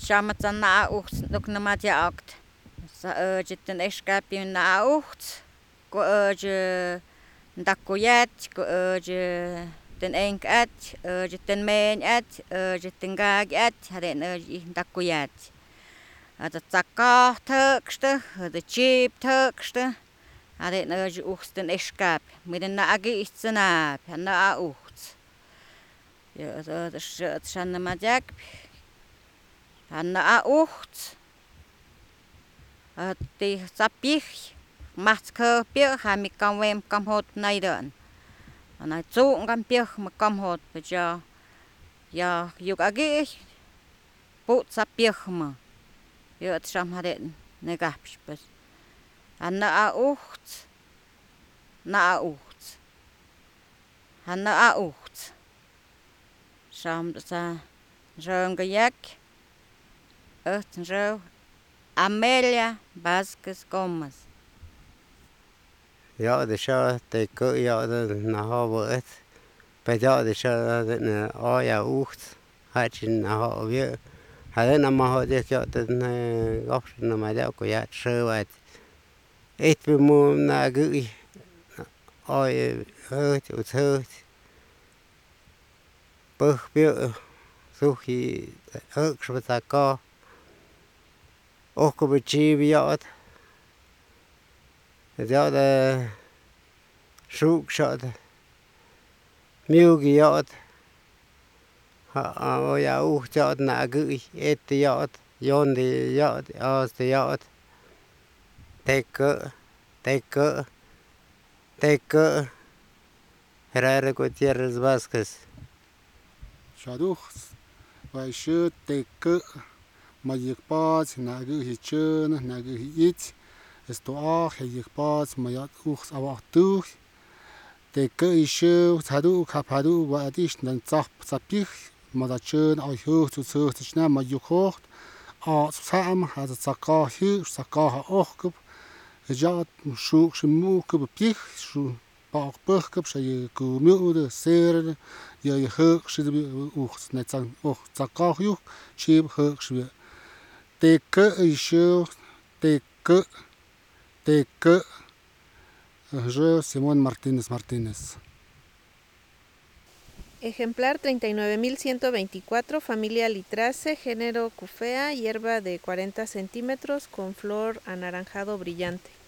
Shamatsan na uchts nuk na mat jagt. Sa jitten eskapi na uchts. Ko ndakuyat, ko ten enkat, jitten menat, jitten gagat, haren ndakuyat. Ada tsaka tökste, ada chip tökste. Haren uchts ten eskap. Midden na agi istsenap, na uchts. Ja, das shan na mat jak. Na uchts. Die sapich. Macht kopje, ham ik kan wem kam hot naiden. En hij zo kan pich me kam hot, ja. Ja, juk agi. Boot sapich me. Ja, het sham haren negaps bes. En na uchts. Na uchts. En na uchts. Sham sa zo'n gejek. Echt zo. Amelia Vasquez Gomez. Ja, det är det går ja det har varit. På ja det är det ja ucht. Hatchen har vi. Hade när man har det ja den gåffen när man det och ja så att ett vi må na gui. Oj hört och hört. Bөх vi suhi högst vad det går. Och på chiv ja. Ja det sjukshot. Mjuggjot. Och jag uchtjot na gui. Ettjot. Jondjot. Astjot. Tekke. Herrera Gutierrez Vasquez. Shaduchs. Vai shut tekke. Majikpats na gui chön na gui it. Esto majikpats mayat uchts awatuch. Tekke ishe sadu kapadu wadish dan zapich. Madachön au hoch zu zöchtschna majukocht. A sam hat zakah hier zakah ochkup. Jat shuk shmuke bepich shu bauch burkup shay gumude ser je hoch shid uchts net zan och zakah juk chib hoch shwe. Tekke ishe tekke Je Simón Martínez. Ejemplar 39.124, familia Litrace, género Cufea, hierba de 40 centímetros con flor anaranjado brillante.